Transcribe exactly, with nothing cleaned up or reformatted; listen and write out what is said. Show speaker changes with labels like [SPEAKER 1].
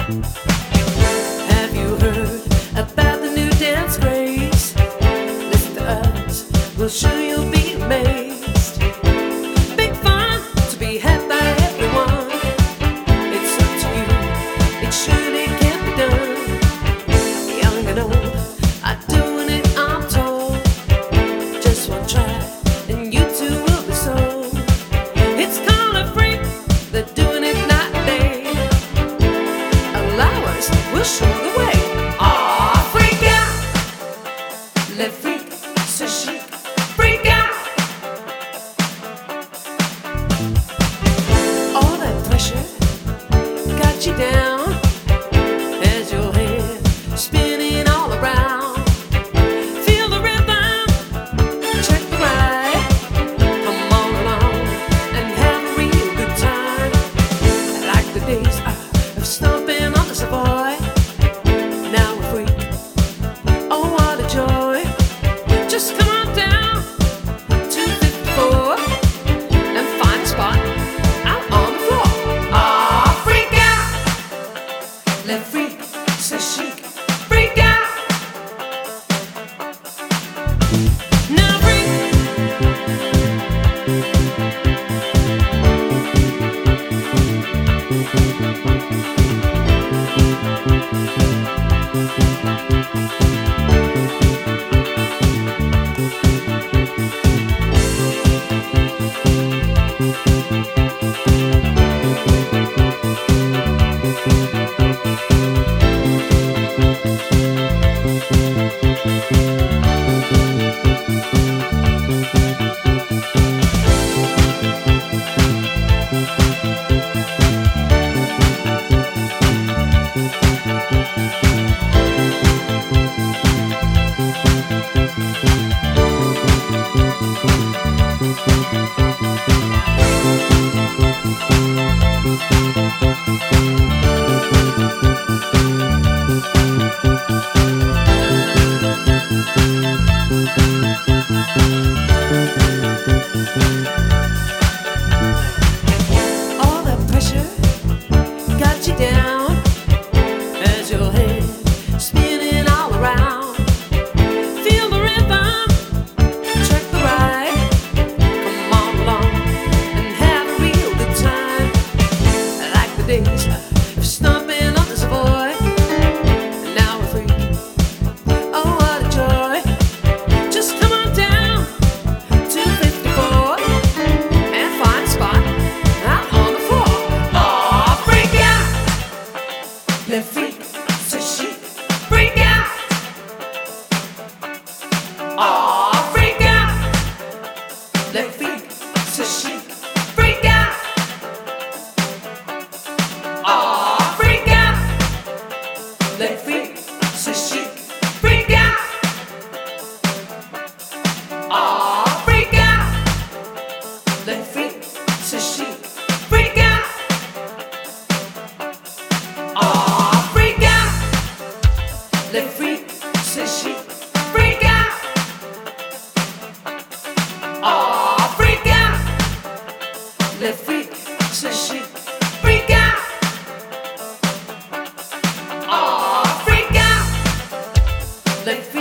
[SPEAKER 1] Have you heard about the new dance craze? Listen to us, we'll show you'll be amazed. Big fun to be had by everyone. It's up to you, it surely can be done. Young and old are doing it, I'm told. Just one try and you too will be sold. It's called a freak, they're doing it night and day. Allow us, we'll show the way. Aw, freak out, let freak, so chic, freak out. All that pressure got you down as your head spinning all around. Feel the rhythm, check the ride. Come on along and have a real good time. Like the days of stomping on the Savoy. Now we're free, oh what a joy. Just come on down to fifty-four and find a spot out on the floor. Aw, freak out, let freak, so chic, freak out. Now freak. All that pressure got you down as your head spinning all around. Feel the rhythm, check the ride. Come on along and have a real good time. Like the days of stomping on the Savoy. Now we're free, oh what a joy. Just come on down to fifty-four and find a spot out on the floor. Aw, freak out, let freak, so chic, freak out. Aw, freak out, let freak, so chic, freak out. Aw, freak out, let freak, so chic, freak out. Aw, freak out, let freak, so chic, freak out. Aw, freak out, let freak, so chic, freak out. Aw, freak out, let freak, so chic, freak out. Aw, freak out, let freak.